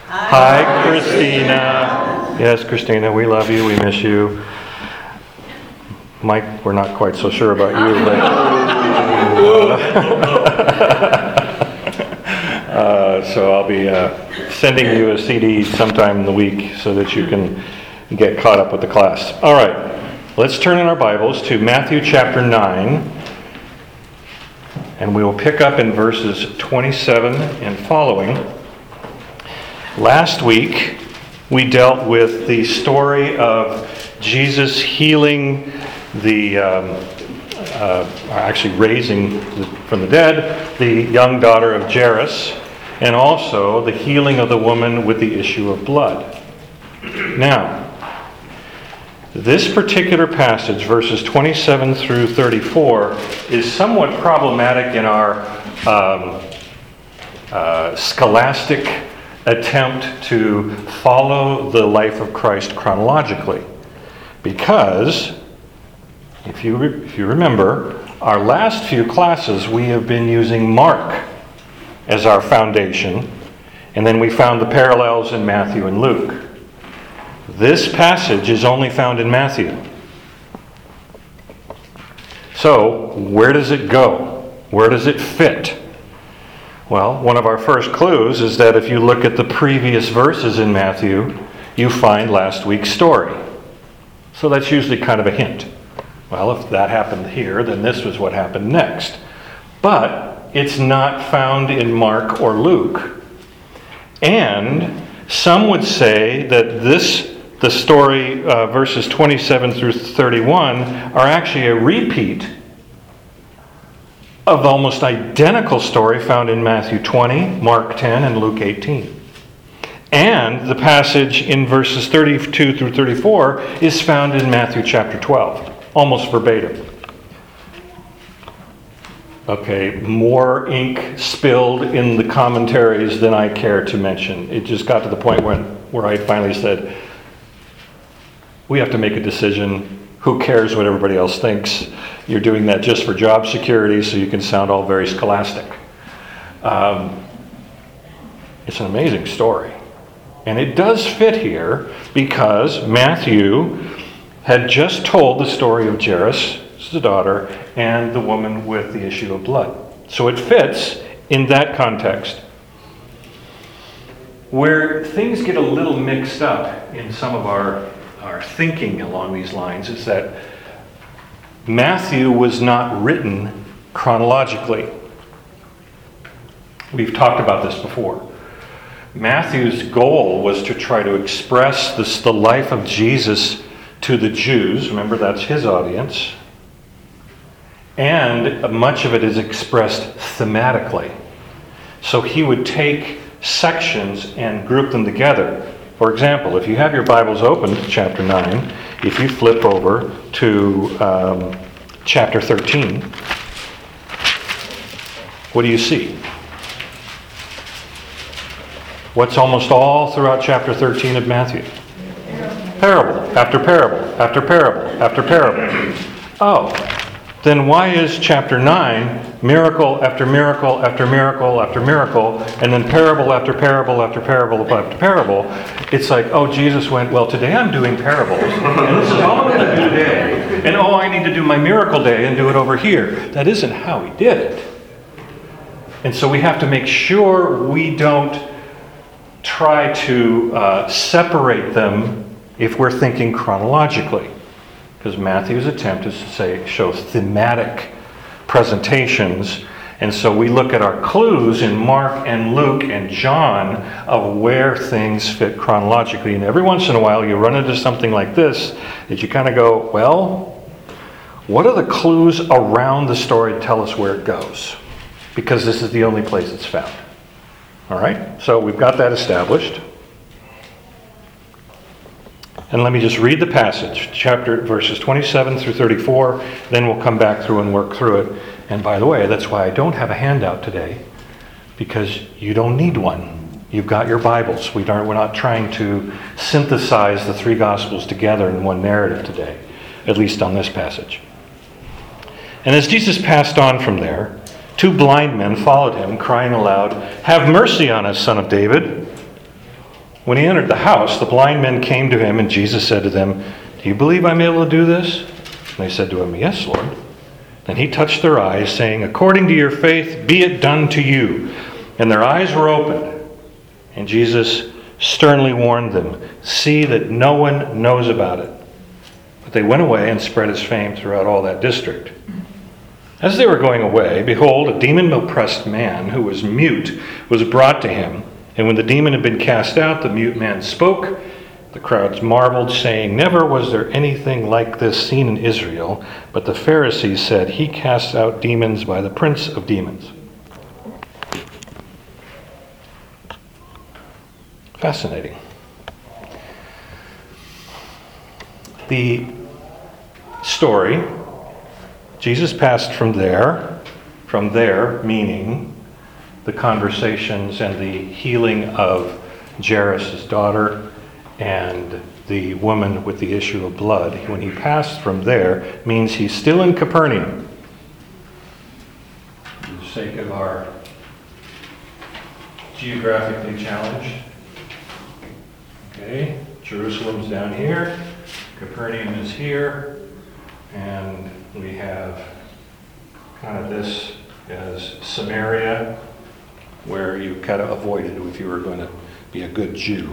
Hi, Christina. Yes, Christina, we love you. We miss you. Mike, we're not quite so sure about you, but so I'll be sending you a CD sometime in the week so that you can get caught up with the class. All right, let's turn in our Bibles to Matthew chapter 9, and we will pick up in verses 27 and following. Last week, we dealt with the story of Jesus healing actually raising from the dead the young daughter of Jairus, and also the healing of the woman with the issue of blood. Now, this particular passage, verses 27 through 34, is somewhat problematic in our scholastic attempt to follow the life of Christ chronologically. Because, if you remember, our last few classes we have been using Mark as our foundation, and then we found the parallels in Matthew and Luke. This passage is only found in Matthew. So, where does it go? Where does it fit? Well, one of our first clues is that if you look at the previous verses in Matthew, you find last week's story. So that's usually kind of a hint. Well, if that happened here, then this was what happened next. But it's not found in Mark or Luke. And some would say that the story, verses 27 through 31, are actually a repeat of the almost identical story found in Matthew 20, Mark 10, and Luke 18. And the passage in verses 32 through 34 is found in Matthew chapter 12, almost verbatim. Okay, more ink spilled in the commentaries than I care to mention. It just got to the point where I finally said, we have to make a decision. Who cares what everybody else thinks? You're doing that just for job security so you can sound all very scholastic. It's an amazing story. And it does fit here because Matthew had just told the story of Jairus, the daughter, and the woman with the issue of blood. So it fits in that context. Where things get a little mixed up in some of our thinking along these lines is that Matthew was not written chronologically. We've talked about this before. Matthew's goal was to try to express the life of Jesus to the Jews. Remember, that's his audience. And much of it is expressed thematically. So he would take sections and group them together. For example, if you have your Bibles open to chapter 9, if you flip over to chapter 13, what do you see? What's almost all throughout chapter 13 of Matthew? Parable after parable after parable after parable. Oh, then why is chapter 9 miracle after miracle after miracle after miracle, and then parable after parable after parable after parable? It's like, oh, Jesus went, well, today I'm doing parables, and this is all I'm going to do today, and oh, I need to do my miracle day and do it over here. That isn't how he did it. And so we have to make sure we don't try to separate them if we're thinking chronologically. Because Matthew's attempt is to show thematic presentations. And so we look at our clues in Mark and Luke and John of where things fit chronologically. And every once in a while you run into something like this that you kind of go, well, what are the clues around the story to tell us where it goes? Because this is the only place it's found. All right? So we've got that established. And let me just read the passage, verses 27 through 34, then we'll come back through and work through it. And by the way, that's why I don't have a handout today, because you don't need one. You've got your Bibles. We're not trying to synthesize the three Gospels together in one narrative today, at least on this passage. And as Jesus passed on from there, 2 blind men followed him, crying aloud, "Have mercy on us, Son of David." When he entered the house, the blind men came to him, and Jesus said to them, "Do you believe I'm able to do this?" And they said to him, "Yes, Lord." Then he touched their eyes, saying, "According to your faith, be it done to you." And their eyes were opened. And Jesus sternly warned them, "See that no one knows about it." But they went away and spread his fame throughout all that district. As they were going away, behold, a demon-oppressed man who was mute was brought to him. And when the demon had been cast out, the mute man spoke. The crowds marveled, saying, "Never was there anything like this seen in Israel." But the Pharisees said, "He casts out demons by the prince of demons." Fascinating. The story, Jesus passed from there meaning the conversations and the healing of Jairus' daughter and the woman with the issue of blood. When he passed from there means he's still in Capernaum. For the sake of our geographically challenged. Okay, Jerusalem's down here, Capernaum is here, and we have kind of this as Samaria, where you kind of avoided if you were going to be a good Jew.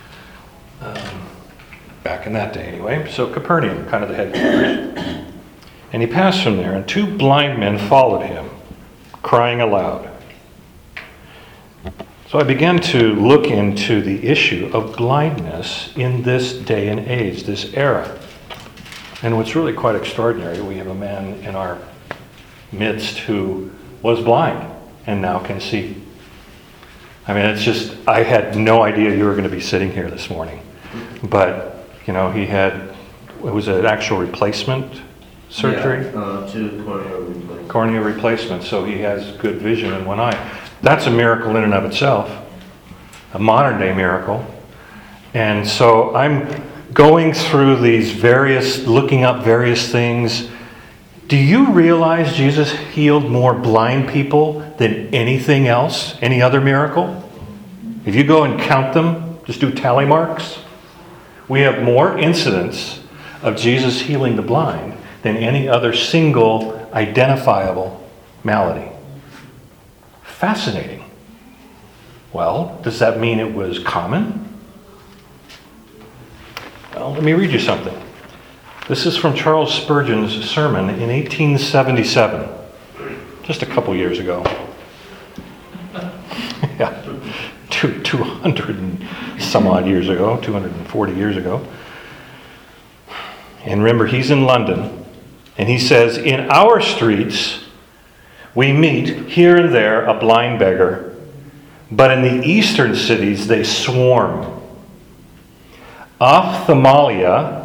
Back in that day anyway. So Capernaum, kind of the headquarters. And he passed from there, and two blind men followed him, crying aloud. So I began to look into the issue of blindness in this day and age, this era. And what's really quite extraordinary, we have a man in our midst who was blind and now can see. I mean, it's just, I had no idea you were going to be sitting here this morning. But, you know, it was an actual replacement surgery? Yeah, two cornea replacements. Cornea replacement, so he has good vision in one eye. That's a miracle in and of itself, a modern day miracle. And so I'm going through looking up various things. Do you realize Jesus healed more blind people than anything else, any other miracle? If you go and count them, just do tally marks, we have more incidents of Jesus healing the blind than any other single identifiable malady. Fascinating. Well, does that mean it was common? Well, let me read you something. This is from Charles Spurgeon's sermon in 1877, just a couple years ago. Yeah, 200 and some odd years ago, 240 years ago. And remember, he's in London, and he says, "In our streets, we meet here and there a blind beggar, but in the eastern cities they swarm. Ophthalmia,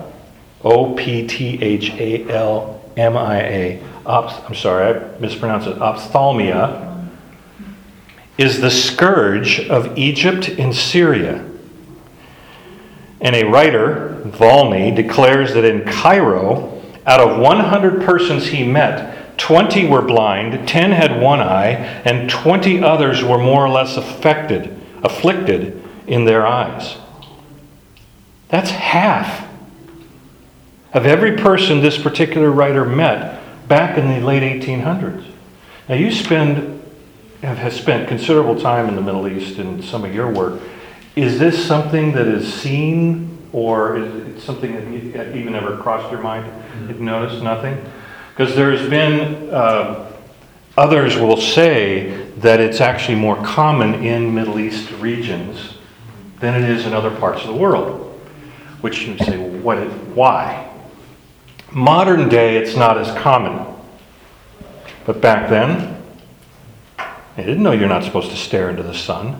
Ophthalmia, I'm sorry, I mispronounced it, ophthalmia, is the scourge of Egypt and Syria. And a writer, Valmy, declares that in Cairo, out of 100 persons he met, 20 were blind, 10 had one eye, and 20 others were more or less afflicted in their eyes." That's half of every person this particular writer met back in the late 1800s. Now you have spent considerable time in the Middle East in some of your work. Is this something that is seen, or is it something that even ever crossed your mind? You've noticed nothing? Because there's been, others will say that it's actually more common in Middle East regions than it is in other parts of the world. Which you say, well, why? Modern day, it's not as common. But back then, they didn't know you're not supposed to stare into the sun.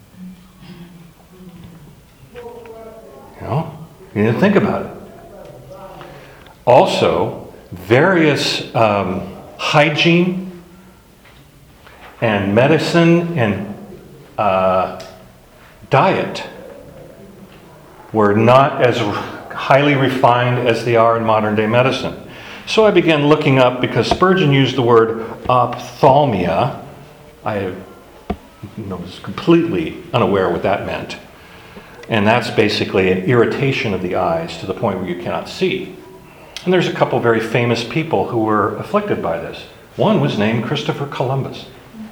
You know, you didn't think about it. Also, various hygiene and medicine and diet were not as highly refined as they are in modern day medicine. So I began looking up, because Spurgeon used the word ophthalmia. I was completely unaware what that meant. And that's basically an irritation of the eyes to the point where you cannot see. And there's a couple very famous people who were afflicted by this. One was named Christopher Columbus.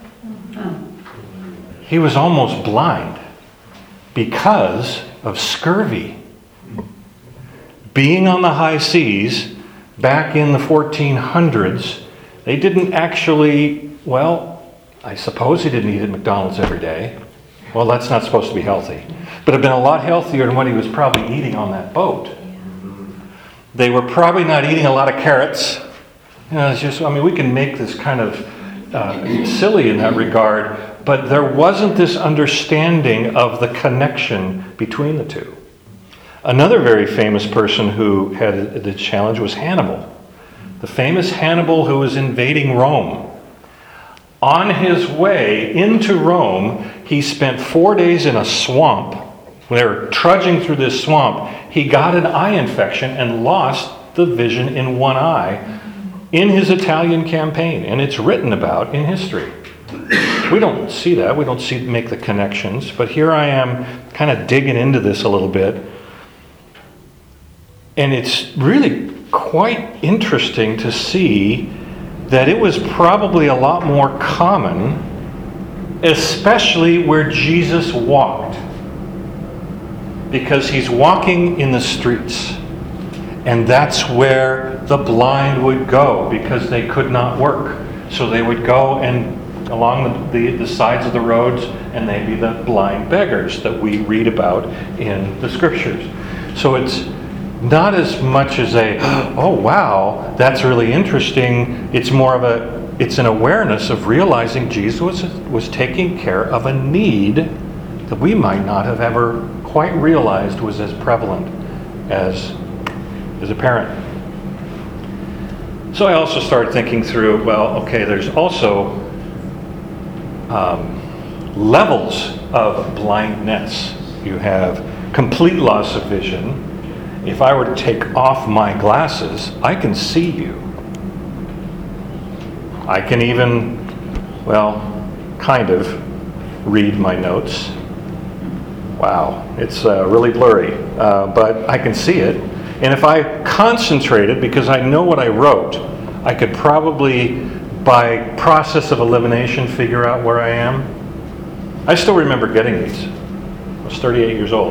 He was almost blind because of scurvy. Being on the high seas back in the 1400s, they didn't actually, well, I suppose he didn't eat at McDonald's every day. Well, that's not supposed to be healthy. But it'd been a lot healthier than what he was probably eating on that boat. They were probably not eating a lot of carrots. You know, it's just, I mean, we can make this kind of silly in that regard, but there wasn't this understanding of the connection between the two. Another very famous person who had the challenge was Hannibal. The famous Hannibal who was invading Rome. On his way into Rome, he spent 4 days in a swamp. When they were trudging through this swamp, he got an eye infection and lost the vision in one eye in his Italian campaign. And it's written about in history. We don't see that. We don't make the connections. But here I am kind of digging into this a little bit. And it's really quite interesting to see that it was probably a lot more common, especially where Jesus walked. Because he's walking in the streets. And that's where the blind would go because they could not work. So they would go and along the sides of the roads, and they'd be the blind beggars that we read about in the scriptures. So it's not as much as oh wow, that's really interesting. It's more of it's an awareness of realizing Jesus was taking care of a need that we might not have ever quite realized was as prevalent as apparent. So I also started thinking through, well, okay, there's also levels of blindness. You have complete loss of vision. If I were to take off my glasses, I can see you. I can even, well, kind of read my notes. Wow, it's really blurry, but I can see it. And if I concentrated, because I know what I wrote, I could probably, by process of elimination, figure out where I am. I still remember getting these. I was 38 years old.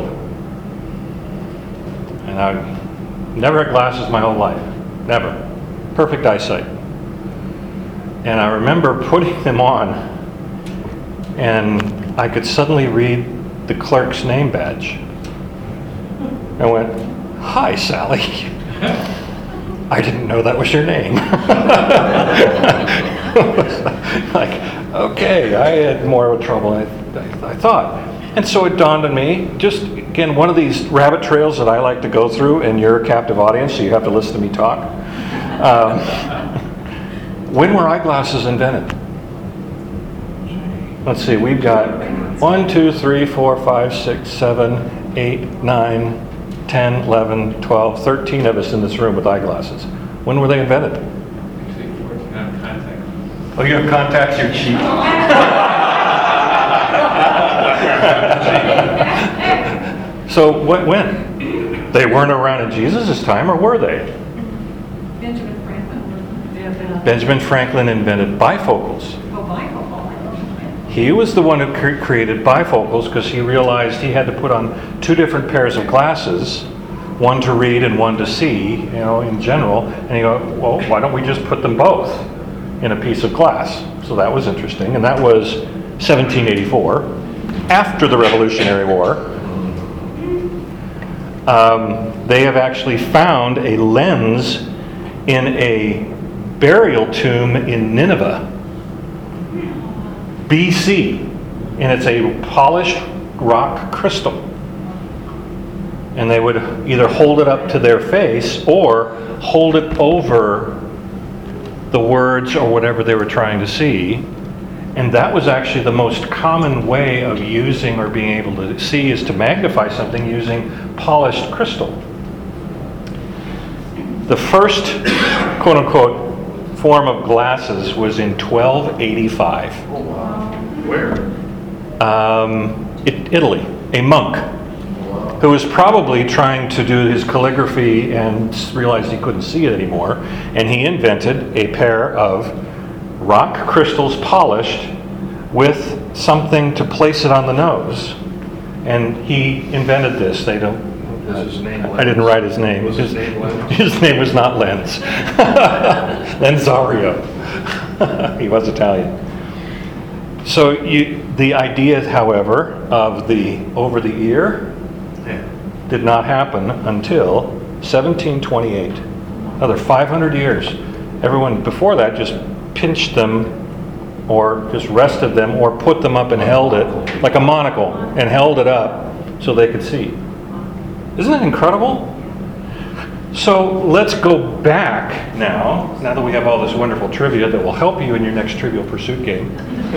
And I've never had glasses my whole life. Never. Perfect eyesight. And I remember putting them on, and I could suddenly read the clerk's name badge. I went, "Hi, Sally. I didn't know that was your name." Like, okay, I had more of a trouble than I thought. And so it dawned on me, just again, one of these rabbit trails that I like to go through, and you're a captive audience, so you have to listen to me talk. When were eyeglasses invented? Let's see, we've got 1, 2, 3, 4, 5, 6, 7, 8, 9, 10, 11, 12, 13 of us in this room with eyeglasses. When were they invented? Oh, you have contacts? You're cheap. So when? They weren't around in Jesus' time, or were they? Benjamin Franklin. Benjamin Franklin invented bifocals. Oh, bifocal. He was the one who created bifocals because he realized he had to put on 2 different pairs of glasses, one to read and one to see, in general. And he go, well, why don't we just put them both in a piece of glass? So that was interesting, and that was 1784, after the Revolutionary War. They have actually found a lens in a burial tomb in Nineveh, BC, and it's a polished rock crystal. And they would either hold it up to their face or hold it over the words or whatever they were trying to see. And that was actually the most common way of using or being able to see, is to magnify something using polished crystal. The first, quote-unquote, form of glasses was in 1285. Oh, wow. Where? Italy. A monk. Wow. who was probably trying to do his calligraphy and realized he couldn't see it anymore, and he invented a pair of rock crystals polished with something to place it on the nose. And he invented this. They don't. Was his name I didn't write his name. Was his name Lenz? His name was not Lenz. Lenzario. He was Italian. So the idea, however, of the over the ear did not happen until 1728. Another 500 years. Everyone before that just pinched them or just rested them or put them up and held it like a monocle and held it up so they could see. Isn't that incredible? So let's go back now that we have all this wonderful trivia that will help you in your next Trivial Pursuit game.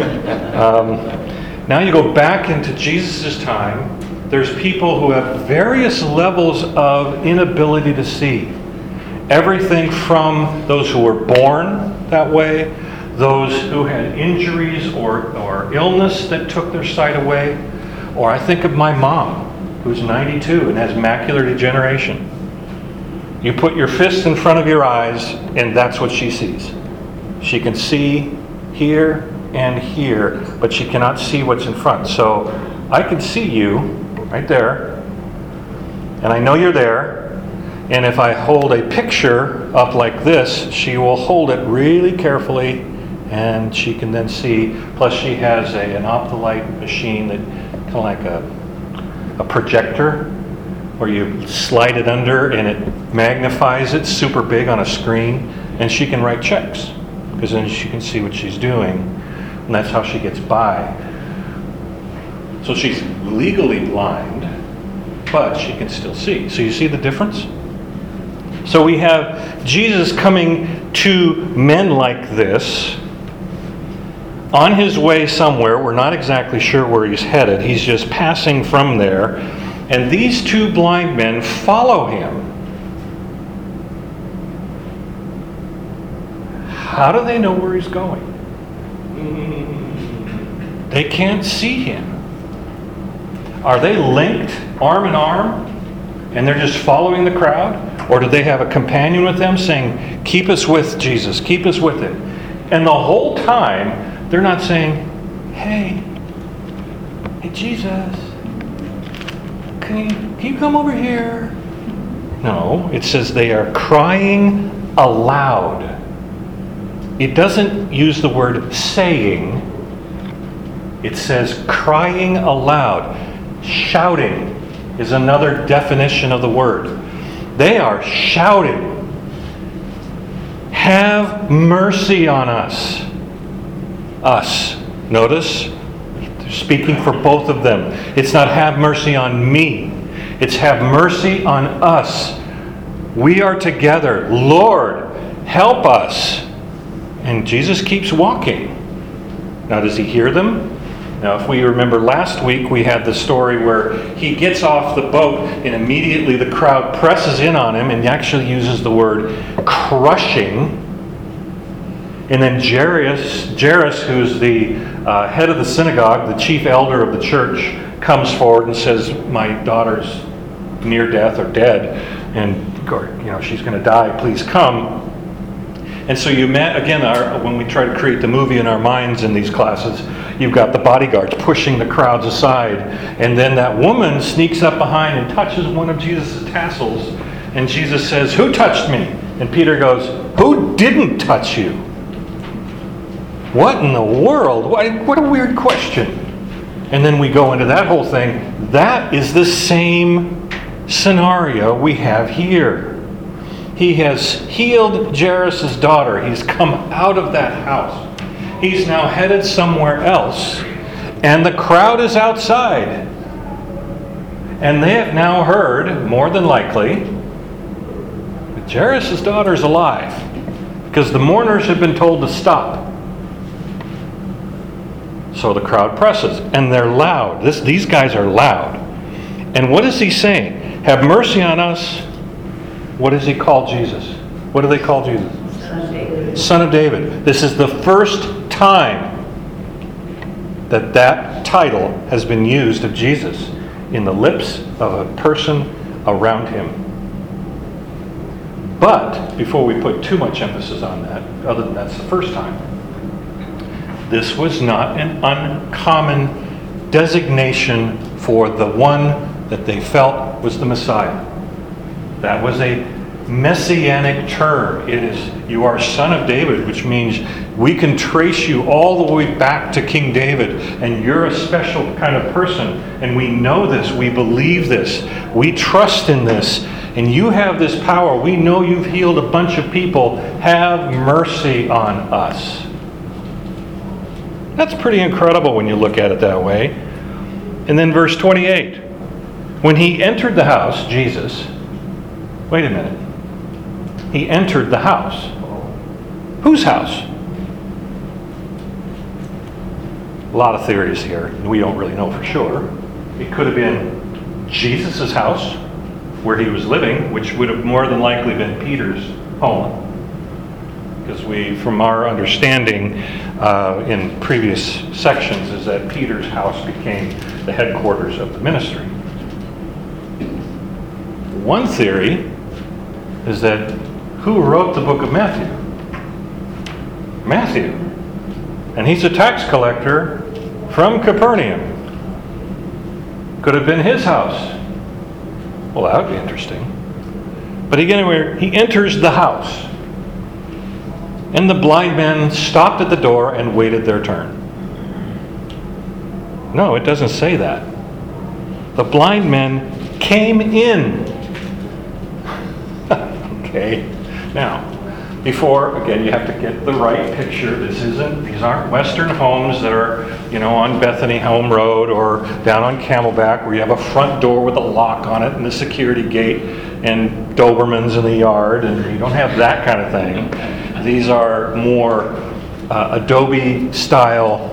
Now you go back into Jesus' time. There's people who have various levels of inability to see. Everything from those who were born that way, those who had injuries or illness that took their sight away, or I think of my mom, who's 92 and has macular degeneration. You put your fist in front of your eyes, and that's what she sees. She can see here and here, but she cannot see what's in front. So I can see you right there, and I know you're there. And if I hold a picture up like this, she will hold it really carefully, and she can then see. Plus, she has an Optolite machine that kind of like a projector, where you slide it under and it magnifies it super big on a screen, and she can write checks because then she can see what she's doing, and that's how she gets by. So she's legally blind, but she can still see. So you see the difference? So we have Jesus coming to men like this on his way somewhere. We're not exactly sure where he's headed. He's just passing from there. And these two blind men follow him. How do they know where he's going? They can't see him. Are they linked arm in arm and they're just following the crowd? Or do they have a companion with them saying, keep us with Jesus, keep us with it? And the whole time, they're not saying, hey Jesus, can you come over here? No, it says they are crying aloud. It doesn't use the word saying. It says crying aloud. Shouting is another definition of the word. They are shouting, have mercy on us. Us. Notice, they're speaking for both of them. It's not have mercy on me. It's have mercy on us. We are together. Lord, help us. And Jesus keeps walking. Now, does he hear them? Now, if we remember last week, we had the story where he gets off the boat and immediately the crowd presses in on him and actually uses the word crushing. And then Jairus, who's the head of the synagogue, the chief elder of the church, comes forward and says, my daughter's near death or dead, and she's going to die, please come. And so you met, again, when we try to create the movie in our minds in these classes, you've got the bodyguards pushing the crowds aside, and then that woman sneaks up behind and touches one of Jesus' tassels, and Jesus says, who touched me? And Peter goes, who didn't touch you? What in the world? What a weird question. And then we go into that whole thing. That is the same scenario we have here. He has healed Jairus' daughter. He's come out of that house. He's now headed somewhere else. And the crowd is outside. And they have now heard, more than likely, that Jairus' daughter is alive. Because the mourners have been told to stop. So the crowd presses. And they're loud. These guys are loud. And what is he saying? Have mercy on us. What does he call Jesus? What do they call Jesus? Son of David. Son of David. This is the first time that title has been used of Jesus in the lips of a person around him. But, before we put too much emphasis on that, other than that's the first time, this was not an uncommon designation for the one that they felt was the Messiah. That was a messianic term. It is, you are son of David, which means we can trace you all the way back to King David, and you're a special kind of person, and we know this, we believe this, we trust in this, and you have this power. We know you've healed a bunch of people. Have mercy on us. That's pretty incredible when you look at it that way. And then verse 28. When he entered the house, Jesus, wait a minute. He entered the house. Whose house? A lot of theories here. We don't really know for sure. It could have been Jesus' house, where he was living, which would have more than likely been Peter's home. Because from our understanding in previous sections, is that Peter's house became the headquarters of the ministry. One theory is that who wrote the book of Matthew? Matthew. And he's a tax collector from Capernaum. Could have been his house. Well, that would be interesting. But again, he enters the house. And the blind men stopped at the door and waited their turn. No, it doesn't say that. The blind men came in. Okay. Now, before, again, you have to get the right picture. These aren't Western homes that are, on Bethany Home Road or down on Camelback, where you have a front door with a lock on it and a security gate and Dobermans in the yard, and you don't have that kind of thing. These are more Adobe-style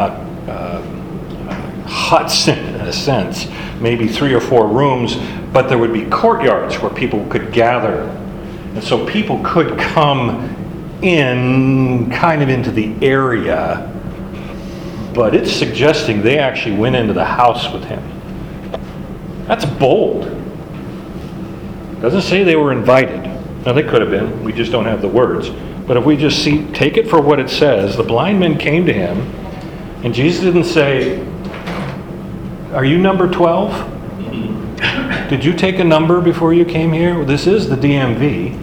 huts in a sense, maybe 3 or 4 rooms, but there would be courtyards where people could gather. And so people could come in kind of into the area, but it's suggesting they actually went into the house with him. That's bold. Doesn't say they were invited. Now they could have been, we just don't have the words. But if we just take it for what it says, the blind men came to him, and Jesus didn't say, "Are you number 12? Did you take a number before you came here? Well, this is the DMV."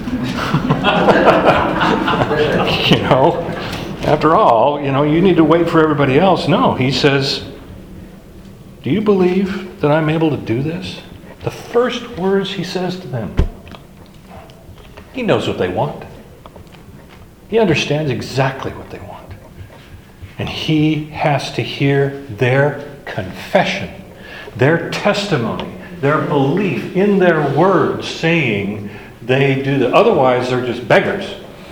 After all, you need to wait for everybody else. No, he says, "Do you believe that I'm able to do this?" The first words he says to them. He knows what they want. He understands exactly what they want. And he has to hear their confession, their testimony, their belief in their words, saying they do that. Otherwise, they're just beggars.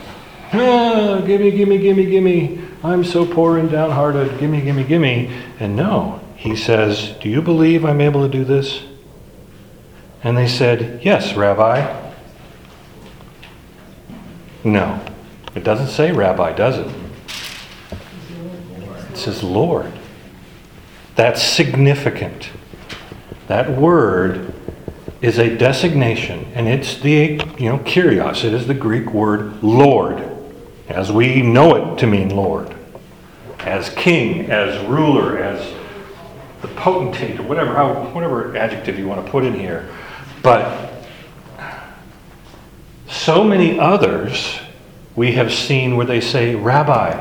Gimme. I'm so poor and downhearted. Gimme. And no, he says, "Do you believe I'm able to do this?" And they said, "Yes, Rabbi." No, it doesn't say Rabbi, does it? It says Lord. That's significant. That word is a designation, and it's the, Kyrios. It is the Greek word Lord, as we know it to mean Lord. As king, as ruler, as the potentate, or whatever adjective you want to put in here. But so many others we have seen where they say Rabbi.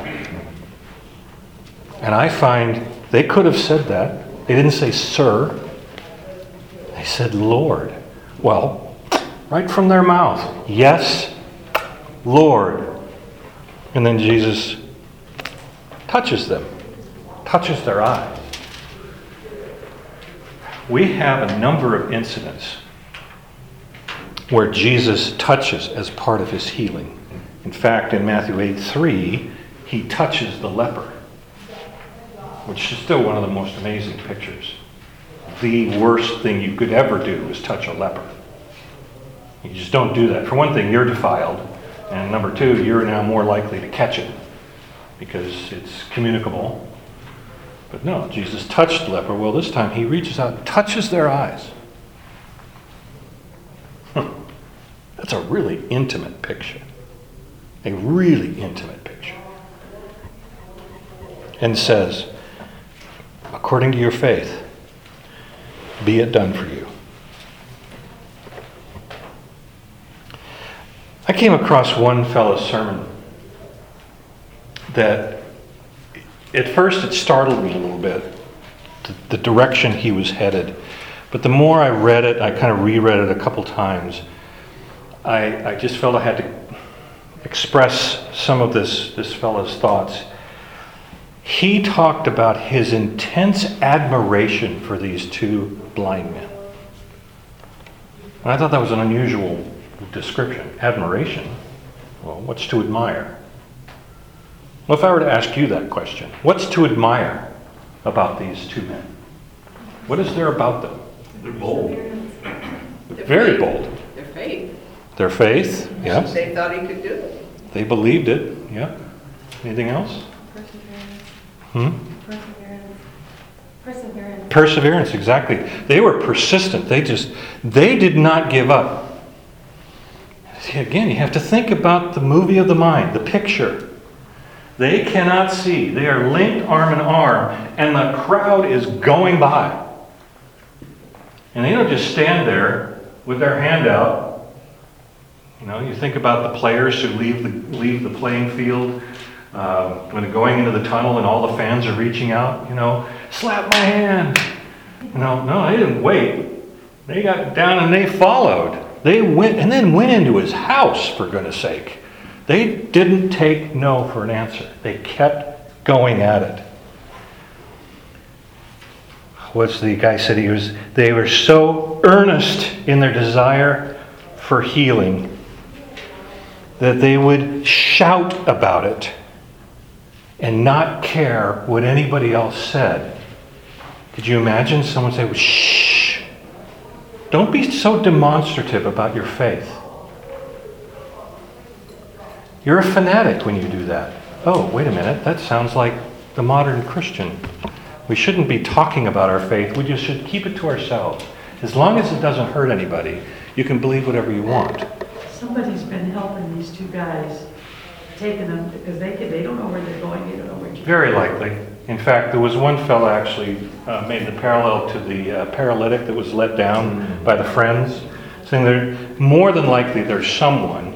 And I find they could have said that. They didn't say Sir. They said Lord. Well, right from their mouth. Yes, Lord. And then Jesus touches them. Touches their eyes. We have a number of incidents where Jesus touches as part of his healing. In fact, in Matthew 8:3, he touches the leper, which is still one of the most amazing pictures. The worst thing you could ever do is touch a leper. You just don't do that. For one thing, you're defiled. And number two, you're now more likely to catch it because it's communicable. But no, Jesus touched the leper. Well, this time he reaches out and touches their eyes. That's a really intimate picture. A really intimate picture. And says, according to your faith, be it done for you. I came across one fellow's sermon that at first it startled me a little bit, the direction he was headed. But the more I read it, I kind of reread it a couple times, I just felt I had to express some of this fellow's thoughts. He talked about his intense admiration for these two blind men. And I thought that was an unusual description. Admiration? Well, what's to admire? Well, if I were to ask you that question, what's to admire about these two men? What is there about them? They're bold. Very bold. Their faith. Their faith, yeah. They thought he could do it. They believed it, yeah. Anything else? Perseverance. Perseverance, exactly. They were persistent. They did not give up. See, again, you have to think about the movie of the mind, the picture. They cannot see. They are linked arm in arm, and the crowd is going by. And they don't just stand there with their hand out. You know, you think about the players who leave the playing field when they're going into the tunnel and all the fans are reaching out, you know, slap my hand. You know, no, they didn't wait. They got down and they followed. They went and then went into his house, for goodness sake. They didn't take no for an answer. They kept going at it. What's the guy said? They were so earnest in their desire for healing that they would shout about it and not care what anybody else said. Could you imagine someone say, shh, don't be so demonstrative about your faith. You're a fanatic when you do that. Oh, wait a minute, that sounds like the modern Christian. We shouldn't be talking about our faith. We just should keep it to ourselves. As long as it doesn't hurt anybody, you can believe whatever you want. Somebody's been helping these two guys, taking them, because they don't know where they're going, they don't know where to go. Very likely. In fact, there was one fellow actually made the parallel to the paralytic that was let down by the friends, saying that more than likely there's someone,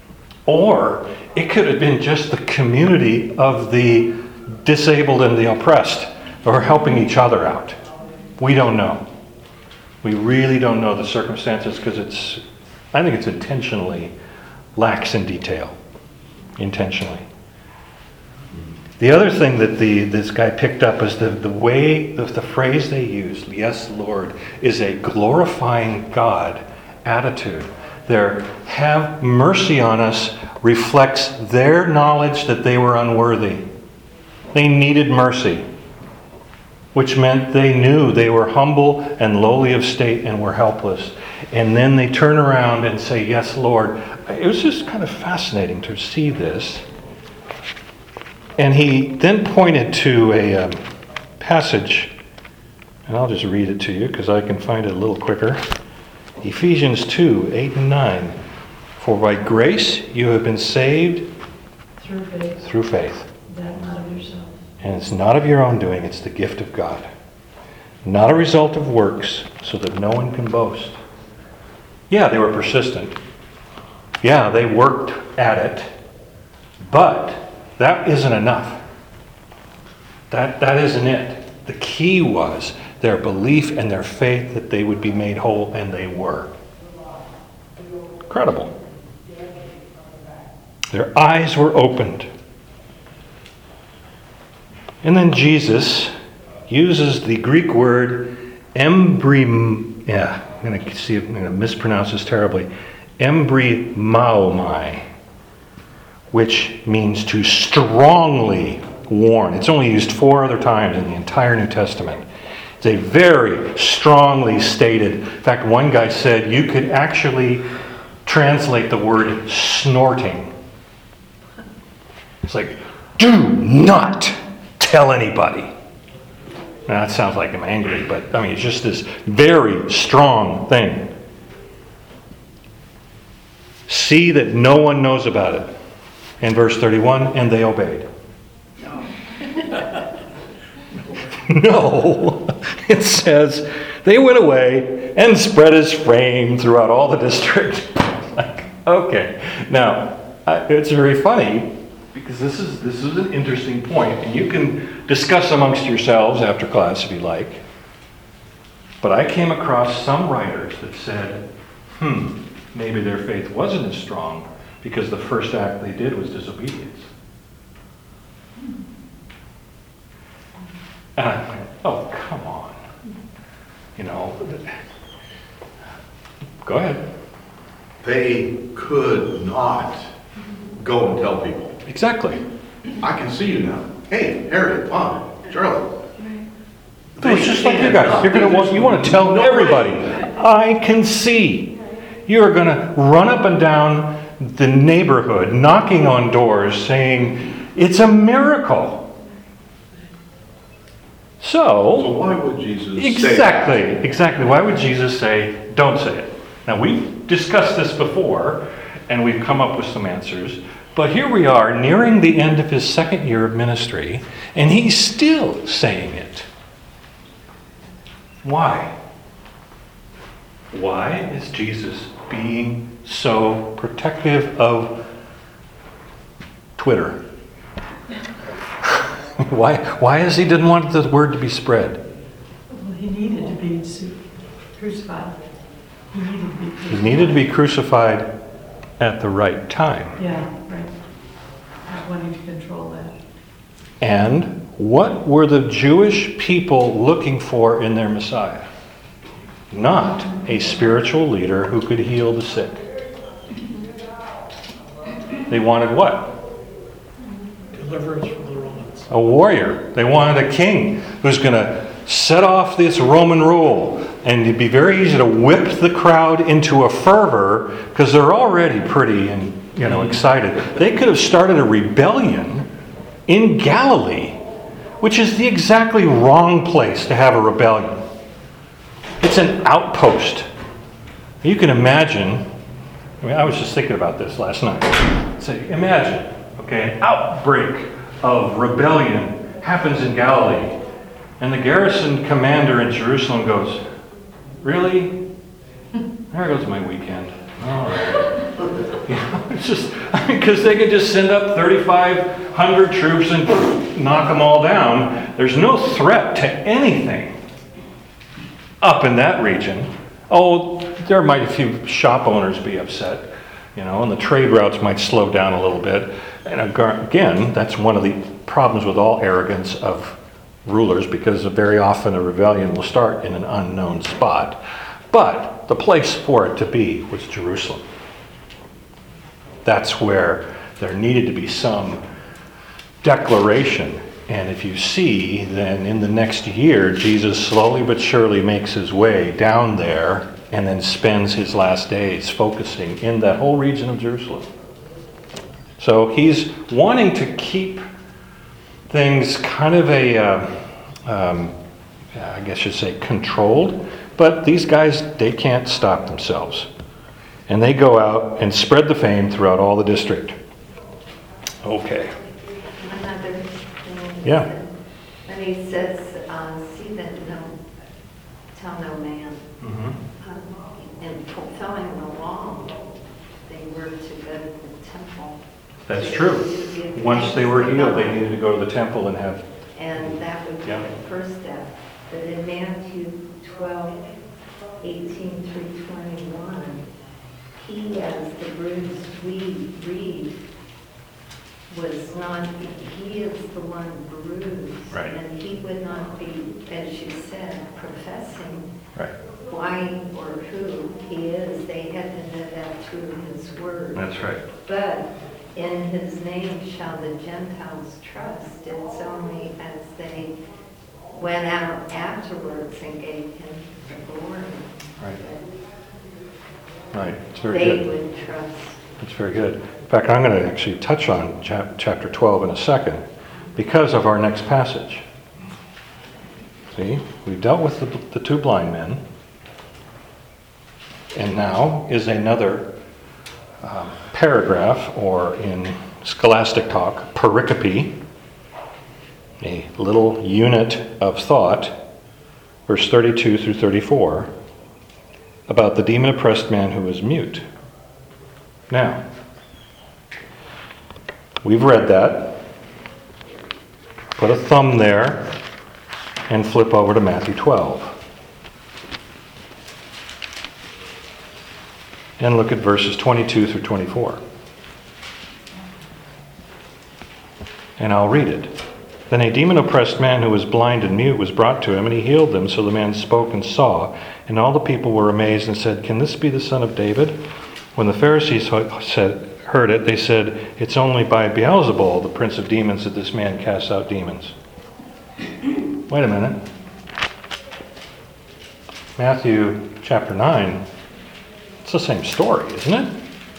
or it could have been just the community of the disabled and the oppressed, or helping each other out. We don't know. We really don't know the circumstances because I think it's intentionally lax in detail. Intentionally. The other thing that this guy picked up is the way, the phrase they used, yes, Lord, is a glorifying God attitude. Their have mercy on us reflects their knowledge that they were unworthy. They needed mercy, which meant they knew they were humble and lowly of state and were helpless. And then they turn around and say, yes, Lord. It was just kind of fascinating to see this. And he then pointed to a passage, and I'll just read it to you because I can find it a little quicker. Ephesians 2, 8 and 9. For by grace you have been saved Through faith. through faith. That not of yourself. And it's not of your own doing, it's the gift of God. Not a result of works, so that no one can boast. Yeah, they were persistent. Yeah, they worked at it. But that isn't enough. That isn't it. The key was their belief and their faith that they would be made whole, and they were. Incredible. Their eyes were opened. And then Jesus uses the Greek word I'm going to mispronounce this terribly. Embrimaomai, which means to strongly warn. It's only used 4 other times in the entire New Testament. It's a very strongly stated. In fact, one guy said you could actually translate the word snorting. It's like, do not tell anybody. Now, that sounds like I'm angry, but I mean, it's just this very strong thing. See that no one knows about it. In verse 31, and they obeyed. No. It says, they went away and spread his fame throughout all the district. Like, okay. Now, it's very funny because this is an interesting point, and you can discuss amongst yourselves after class if you like. But I came across some writers that said, maybe their faith wasn't as strong because the first act they did was disobedience. And I went, oh, come on. You know, go ahead. They could not go and tell people. Exactly. I can see you now. Hey, Harry, Tom, Charlie. It's just like you guys. You want to tell everybody. I can see. You are going to run up and down the neighborhood, knocking on doors, saying, it's a miracle. So why would Jesus say that? Exactly. Why would Jesus say, don't say it? Now, we've discussed this before, and we've come up with some answers. But here we are, nearing the end of his second year of ministry, and he's still saying it. Why? Why is Jesus being so protective of Twitter? Why is he didn't want the word to be spread? Well, he needed to be crucified. He needed to be crucified at the right time. Yeah, right. Not wanting to control that. And what were the Jewish people looking for in their Messiah? Not a spiritual leader who could heal the sick. They wanted what? Deliverance from the Romans. A warrior. They wanted a king who's going to set off this Roman rule. And it'd be very easy to whip the crowd into a fervor because they're already pretty and excited. They could have started a rebellion in Galilee, which is the exactly wrong place to have a rebellion. It's an outpost. You can imagine, I was just thinking about this last night. Imagine, an outbreak of rebellion happens in Galilee, and the garrison commander in Jerusalem goes, really? There goes my weekend. All right. It's just, because they could just send up 3,500 troops and knock them all down. There's no threat to anything up in that region. Oh, there might a few shop owners be upset, and the trade routes might slow down a little bit. And again, that's one of the problems with all arrogance of rulers, because very often a rebellion will start in an unknown spot. But the place for it to be was Jerusalem. That's where there needed to be some declaration. And if you see, then in the next year, Jesus slowly but surely makes his way down there and then spends his last days focusing in that whole region of Jerusalem. So he's wanting to keep things kind of I guess you'd say controlled, but these guys, they can't stop themselves. And they go out and spread the fame throughout all the district. Okay. Another thing. Yeah. When he says, see that tell no man. Mm-hmm. In fulfilling the law, they were to go to the temple. That's true. Once they were healed, they needed to go to the temple and have... And that would be Yeah. the first step. But in Matthew 12, 18 through 21, he, as the bruised reed, was not, he is the one bruised. Right. And he would not be, as you said, professing Right. why or who he is. They had to know that through his word. That's right. But in his name shall the Gentiles trust. It's only as they went out afterwards and gave him the glory. Right. Right. It's very They good. would trust. It's very good. In fact, I'm going to actually touch on chapter 12 in a second because of our next passage. See, we've dealt with the two blind men. And now is another paragraph, or in scholastic talk, pericope, a little unit of thought, verse 32 through 34, about the demon-oppressed man who is mute. Now, we've read that. Put a thumb there and flip over to Matthew 12. And look at verses 22 through 24. And I'll read it. Then a demon-oppressed man who was blind and mute was brought to him, and he healed them. So the man spoke and saw. And all the people were amazed and said, "Can this be the son of David?" When the Pharisees heard it, they said, "It's only by Beelzebul, the prince of demons, that this man casts out demons." Wait a minute. Matthew chapter 9, it's the same story, isn't it?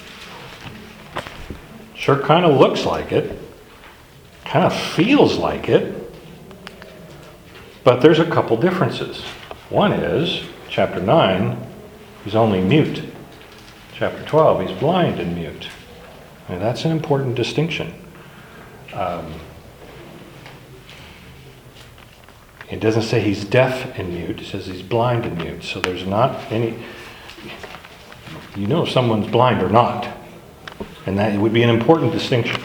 Sure kind of looks like it. Kind of feels like it. But there's a couple differences. One is, chapter 9, he's only mute. Chapter 12, he's blind and mute. And that's an important distinction. It doesn't say he's deaf and mute. It says he's blind and mute. So there's not any... You know if someone's blind or not. And that would be an important distinction.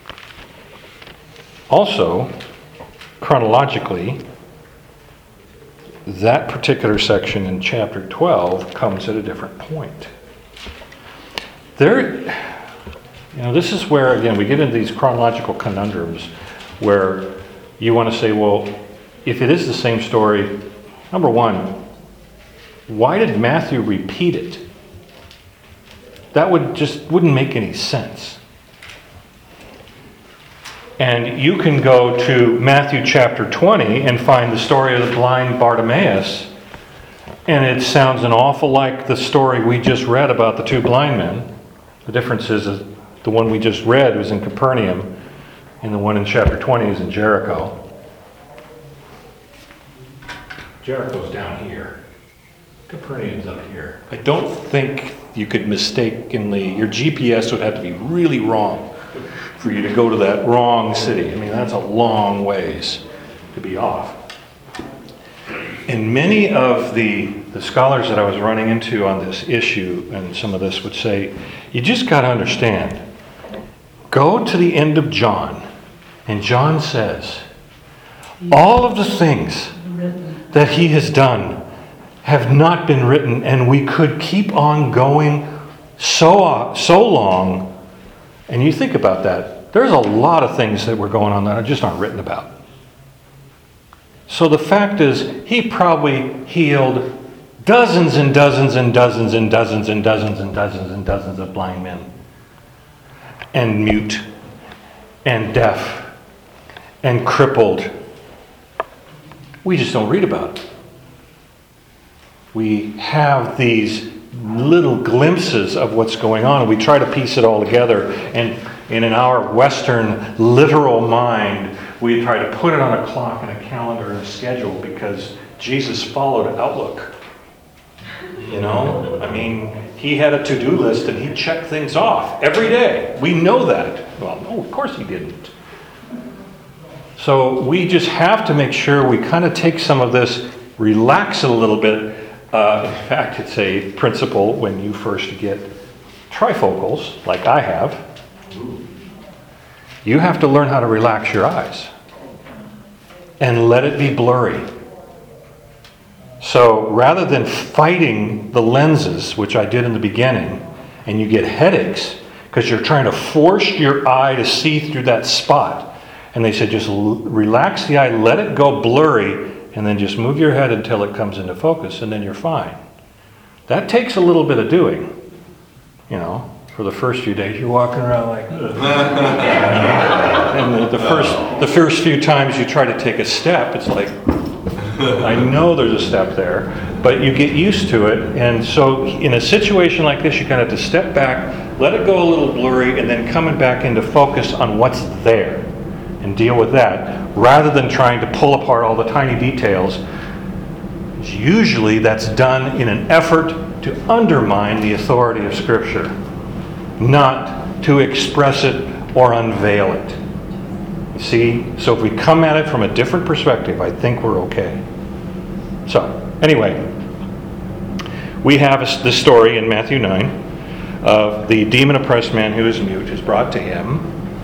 Also, chronologically, that particular section in chapter 12 comes at a different point. This is where, again, we get into these chronological conundrums where you want to say, well, if it is the same story, number one, why did Matthew repeat it? That wouldn't make any sense. And you can go to Matthew chapter 20 and find the story of the blind Bartimaeus, and it sounds an awful like the story we just read about the two blind men. The difference is the one we just read was in Capernaum, and the one in chapter 20 is in Jericho. Jericho's down here. Capernaum's up here. I don't think you could mistakenly, your GPS would have to be really wrong for you to go to that wrong city. I mean, that's a long ways to be off. And many of the scholars that I was running into on this issue, and some of this would say, you just got to understand, go to the end of John, and John says, all of the things that he has done have not been written, and we could keep on going so long. And you think about that, there's a lot of things that were going on that just aren't written about. So the fact is, he probably healed dozens and dozens and dozens and dozens and dozens and dozens and dozens of blind men, and mute, and deaf, and crippled. We just don't read about it. We have these little glimpses of what's going on, and we try to piece it all together. And in our Western literal mind, we try to put it on a clock and a calendar and a schedule because Jesus followed Outlook. You know? I mean, he had a to-do list and he checked things off every day. We know that. Well, no, of course he didn't. So we just have to make sure we kind of take some of this, relax it a little bit. In fact, it's a principle when you first get trifocals, like I have. You have to learn how to relax your eyes and let it be blurry. So rather than fighting the lenses, which I did in the beginning, and you get headaches because you're trying to force your eye to see through that spot. And they said just relax the eye, let it go blurry, and then just move your head until it comes into focus, and then you're fine. That takes a little bit of doing. You know, for the first few days, you're walking around like, and the first few times you try to take a step, it's like, I know there's a step there, but you get used to it. And so in a situation like this, you kind of have to step back, let it go a little blurry, and then coming back into focus on what's there and deal with that, rather than trying to pull apart all the tiny details Usually that's done in an effort to undermine the authority of Scripture, not to express it or unveil it. You see? So if we come at it from a different perspective, I think we're okay. So, anyway, we have this story in Matthew 9 of the demon-oppressed man who is mute is brought to him.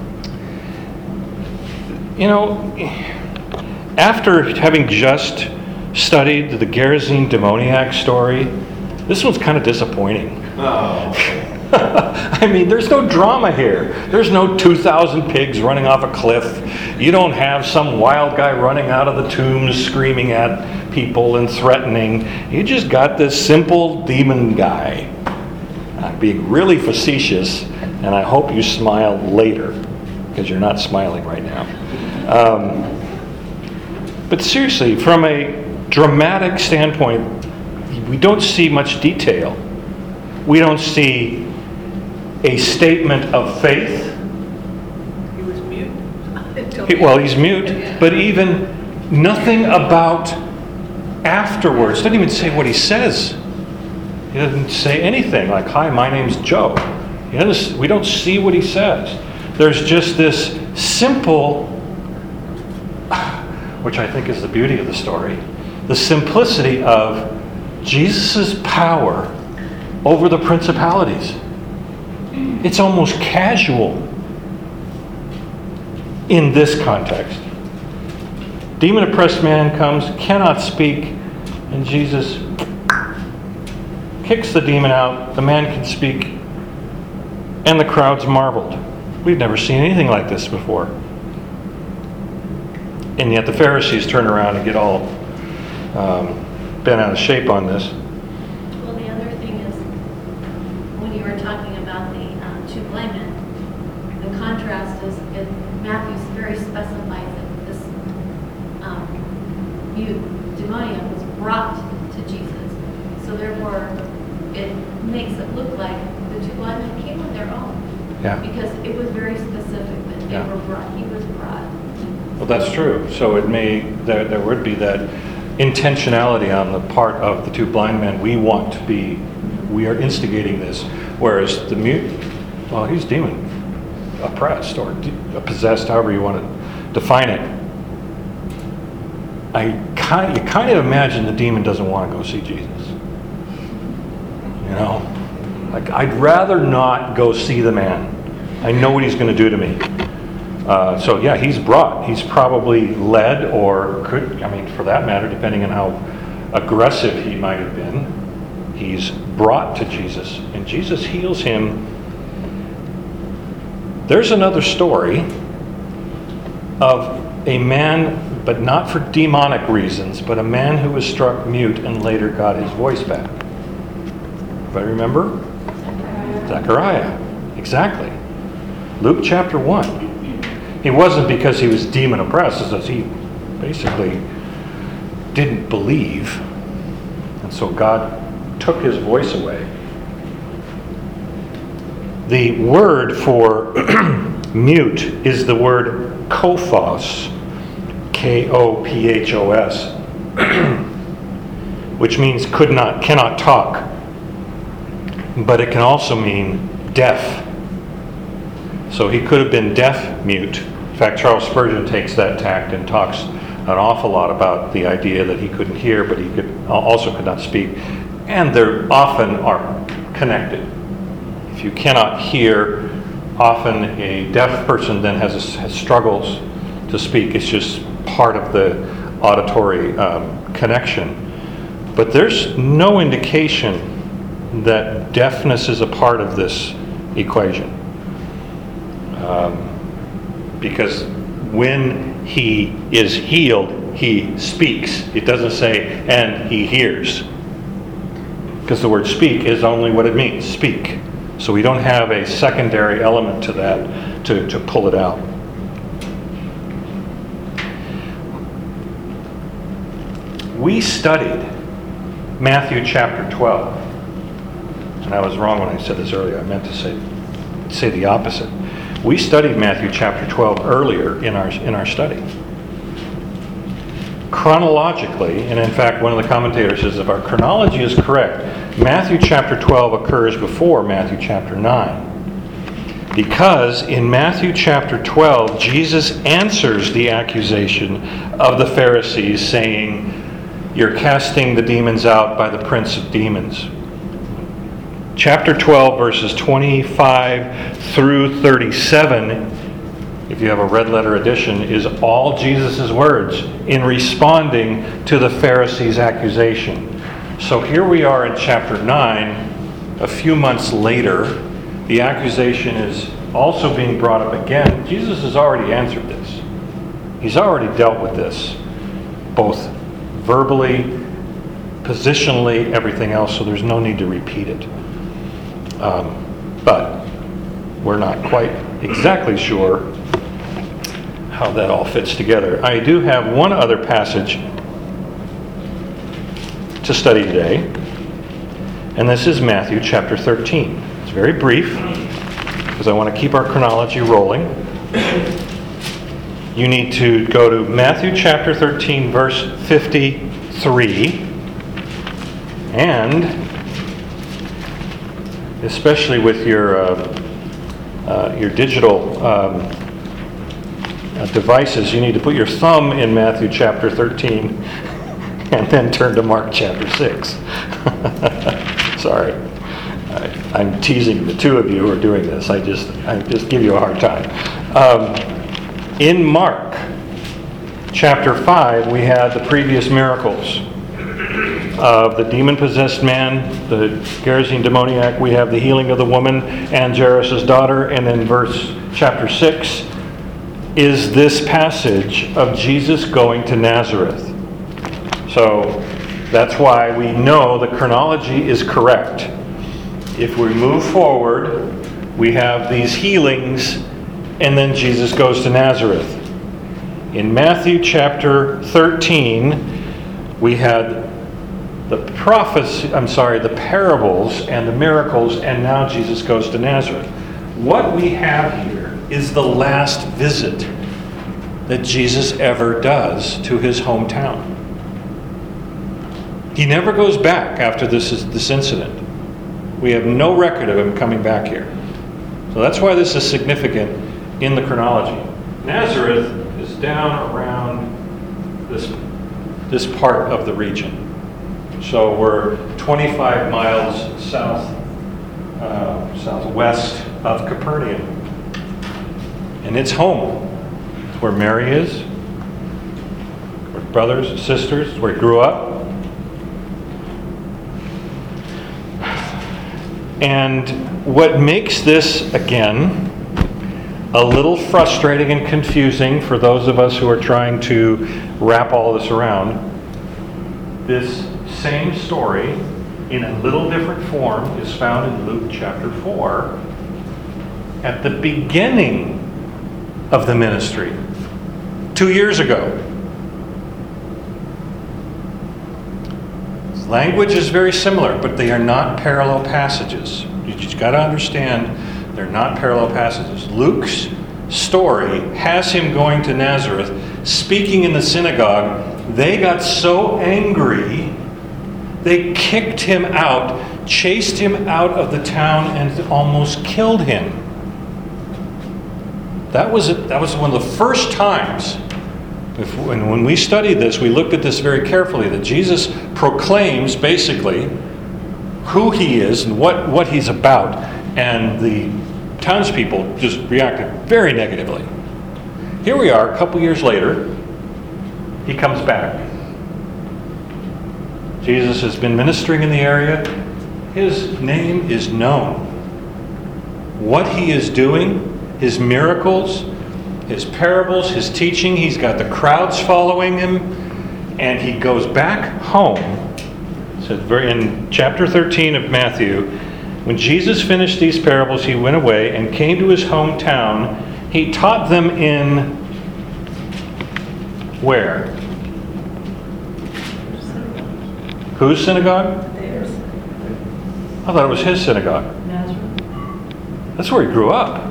You know, after having just studied the Gerasene demoniac story, this one's kind of disappointing. Oh. I mean, there's no drama here. There's no 2,000 pigs running off a cliff. You don't have some wild guy running out of the tombs screaming at people and threatening. You just got this simple demon guy. I'm being really facetious, and I hope you smile later, because you're not smiling right now. But seriously, from a dramatic standpoint, we don't see much detail. We don't see a statement of faith. He was mute. Well, he's mute, but even nothing about afterwards. Doesn't even say what he says. He doesn't say anything like, "Hi, my name's Joe." We don't see what he says. There's just this simple, which I think is the beauty of the story, the simplicity of Jesus' power over the principalities. It's almost casual in this context. Demon-oppressed man comes, cannot speak, and Jesus kicks the demon out. The man can speak, and the crowds marveled. We've never seen anything like this before. And yet the Pharisees turn around and get all bent out of shape on this. Well, the other thing is, when you were talking about the two blind men, the contrast is Matthew very specifies that this mute demoniac was brought to Jesus. So therefore, it makes it look like the two blind men came on their own. Yeah. Because it was very specific that they were brought. He was brought. Well, that's true. So it may there would be that intentionality on the part of the two blind men. We are instigating this. Whereas the mute, well, he's demon oppressed or possessed, however you want to define it. You kind of imagine the demon doesn't want to go see Jesus. You know, like, I'd rather not go see the man. I know what he's going to do to me. So yeah, he's brought. He's probably led, or could, I mean, for that matter, depending on how aggressive he might have been, he's brought to Jesus, and Jesus heals him. There's another story of a man, but not for demonic reasons, but a man who was struck mute and later got his voice back. Everybody remember? Zechariah. Exactly. Luke chapter 1. It wasn't because he was demon oppressed, it's that he basically didn't believe. And so God took his voice away. The word for mute is the word kophos, K-O-P-H-O-S, which means cannot talk. But it can also mean deaf. So he could have been deaf mute. In fact, Charles Spurgeon takes that tact and talks an awful lot about the idea that he couldn't hear, but he also could not speak. And they often are connected. If you cannot hear, often a deaf person then has struggles to speak. It's just part of the auditory connection. But there's no indication that deafness is a part of this equation. Because when he is healed, he speaks. It doesn't say, and he hears. Because the word speak is only what it means, speak. So we don't have a secondary element to that to pull it out. We studied Matthew chapter 12. And I was wrong when I said this earlier. I meant to say the opposite. We studied Matthew chapter 12 earlier in our study. chronologically, and in fact one of the commentators says if our chronology is correct, Matthew chapter 12 occurs before Matthew chapter 9. Because in Matthew chapter 12, Jesus answers the accusation of the Pharisees saying, "You're casting the demons out by the prince of demons." Chapter 12, verses 25 through 37, if you have a red letter edition, is all Jesus' words in responding to the Pharisees' accusation. So here we are in chapter 9, a few months later. The accusation is also being brought up again. Jesus has already answered this. He's already dealt with this, both verbally, positionally, everything else, so there's no need to repeat it. But we're not quite exactly sure how that all fits together. I do have one other passage to study today, and this is Matthew chapter 13. It's very brief, because I want to keep our chronology rolling. You need to go to Matthew chapter 13, verse 53, and especially with your digital devices, you need to put your thumb in Matthew chapter 13 and then turn to Mark chapter 6. Sorry. I'm teasing the two of you who are doing this. I just give you a hard time. In Mark chapter 5, we had the previous miracles of the demon-possessed man, the Gerasene demoniac. We have the healing of the woman and Jairus' daughter. And then chapter 6 is this passage of Jesus going to Nazareth. So that's why we know the chronology is correct. If we move forward, we have these healings, and then Jesus goes to Nazareth. In Matthew chapter 13, we had the parables and the miracles, and now Jesus goes to Nazareth. What we have here is the last visit that Jesus ever does to his hometown. He never goes back after this incident. We have no record of him coming back here. So that's why this is significant in the chronology. Nazareth is down around this part of the region. So we're 25 miles southwest of Capernaum. And it's home. It's where Mary is, where brothers and sisters, where he grew up. And what makes this, again, a little frustrating and confusing for those of us who are trying to wrap all this around, this same story in a little different form is found in Luke chapter 4 at the beginning of the ministry 2 years ago. Language is very similar, but they are not parallel passages. You just got to understand they're not parallel passages. Luke's story has him going to Nazareth, speaking in the synagogue. They got so angry, they kicked him out, chased him out of the town, and almost killed him. That was one of the first times. When we studied this, we looked at this very carefully, that Jesus proclaims basically who he is and what he's about, and the townspeople just reacted very negatively. Here we are, a couple years later, he comes back. Jesus has been ministering in the area. His name is known. What he is doing, his miracles, his parables, his teaching, he's got the crowds following him, and he goes back home. So in chapter 13 of Matthew, when Jesus finished these parables, he went away and came to his hometown. He taught them in where? Whose synagogue? Theirs. I thought it was his synagogue. Nazareth. That's where he grew up.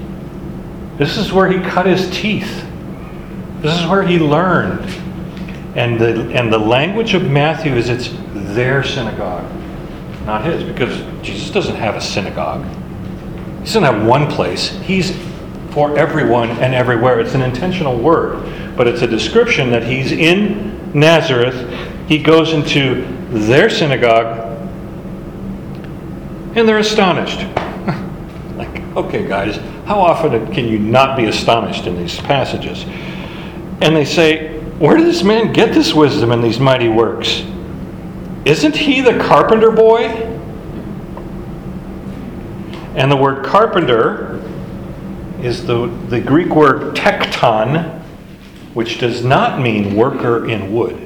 This is where he cut his teeth. This is where he learned. And the language of Matthew is it's their synagogue, not his, because Jesus doesn't have a synagogue. He doesn't have one place. He's for everyone and everywhere. It's an intentional word, but it's a description that he's in Nazareth. He goes into their synagogue, and they're astonished. Like, okay, guys, how often can you not be astonished in these passages? And they say, where did this man get this wisdom and these mighty works? Isn't he the carpenter boy? And the word carpenter is the Greek word tekton, which does not mean worker in wood.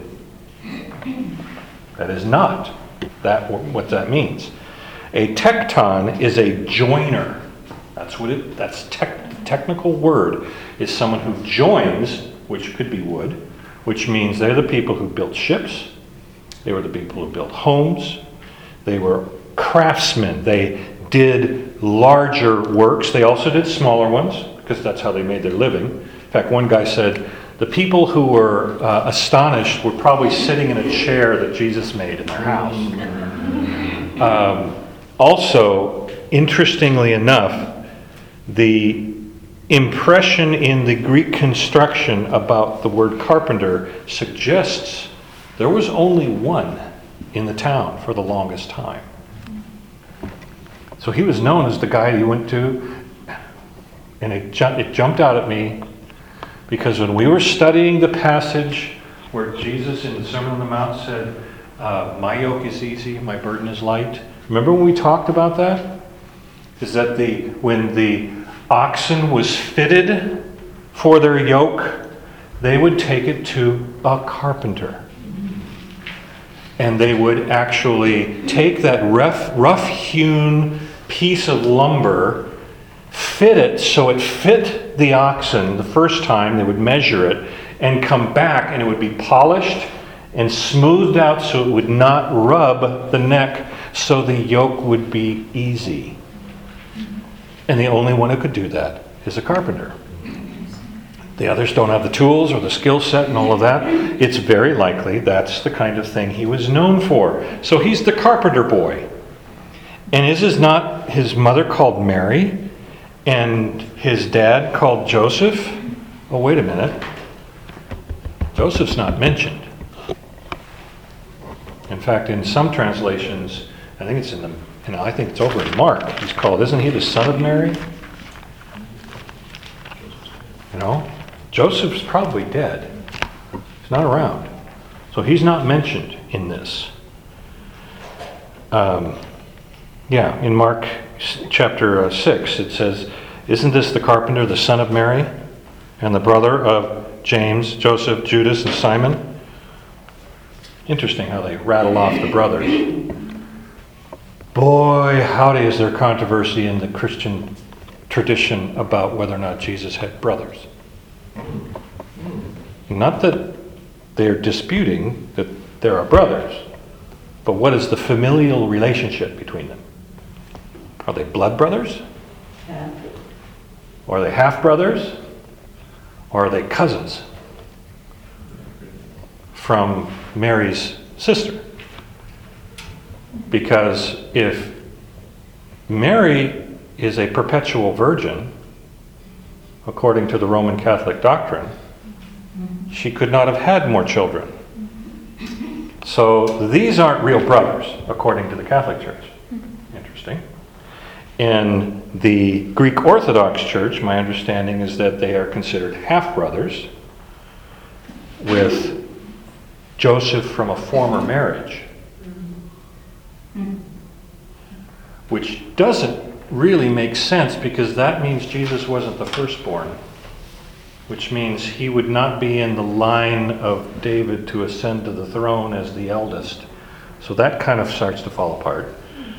That is not what that means. A tekton is a joiner. That's technical word, is someone who joins, which could be wood, which means they're the people who built ships. They were the people who built homes. They were craftsmen. They did larger works. They also did smaller ones, because that's how they made their living. In fact, one guy said, the people who were astonished were probably sitting in a chair that Jesus made in their house. Also, interestingly enough, the impression in the Greek construction about the word carpenter suggests there was only one in the town for the longest time. So he was known as the guy you went to, and it jumped out at me because when we were studying the passage where Jesus in the Sermon on the Mount said, my yoke is easy, my burden is light. Remember when we talked about that? Is that when the oxen was fitted for their yoke, they would take it to a carpenter. And they would actually take that rough-hewn piece of lumber, fit it so it fit the oxen the first time. They would measure it and come back, and it would be polished and smoothed out so it would not rub the neck, so the yoke would be easy. And the only one who could do that is a carpenter. The others don't have the tools or the skill set and all of that. It's very likely that's the kind of thing he was known for. So he's the carpenter boy. And is not his mother called Mary and his dad called Joseph? Oh, wait a minute. Joseph's not mentioned. In fact, in some translations, I think it's I think it's over in Mark. He's called, isn't he the son of Mary? Joseph's probably dead. He's not around. So he's not mentioned in this. In Mark chapter 6, it says, isn't this the carpenter, the son of Mary, and the brother of James, Joseph, Judas, and Simon? Interesting how they rattle off the brothers. Boy, howdy is there controversy in the Christian tradition about whether or not Jesus had brothers. Not that they're disputing that there are brothers, but what is the familial relationship between them? Are they blood brothers? Yeah. Or are they half brothers? Or are they cousins from Mary's sister? Because if Mary is a perpetual virgin, according to the Roman Catholic doctrine, she could not have had more children. So these aren't real brothers, according to the Catholic Church. Interesting. In the Greek Orthodox Church, my understanding is that they are considered half-brothers with Joseph from a former marriage. Which doesn't really make sense, because that means Jesus wasn't the firstborn, which means he would not be in the line of David to ascend to the throne as the eldest. So that kind of starts to fall apart.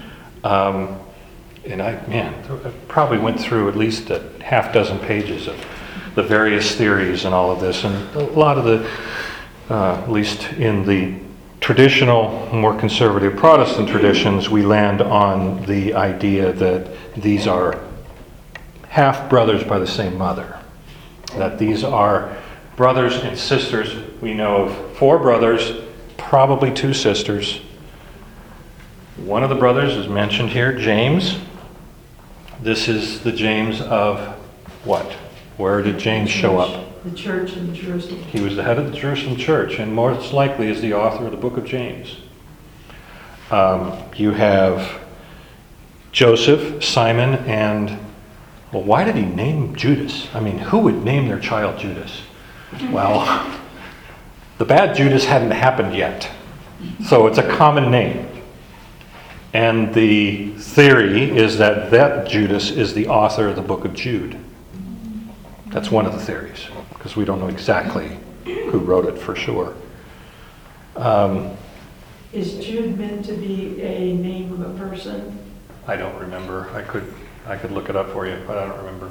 And I probably went through at least a half dozen pages of the various theories and all of this, and a lot of the, at least in the traditional, more conservative Protestant traditions, we land on the idea that these are half-brothers by the same mother. That these are brothers and sisters we know of 4 brothers, probably 2 sisters. One of the brothers is mentioned here, James. This is the James of what? Where did James show up? The church in Jerusalem. He was the head of the Jerusalem church, and most likely is the author of the book of James. You have Joseph, Simon, and, well, why did he name Judas? I mean, who would name their child Judas? Well, the bad Judas hadn't happened yet, so it's a common name. And the theory is that Judas is the author of the book of Jude. That's one of the theories, because we don't know exactly who wrote it for sure. Is Jude meant to be a name of a person? I don't remember. I could look it up for you, but I don't remember.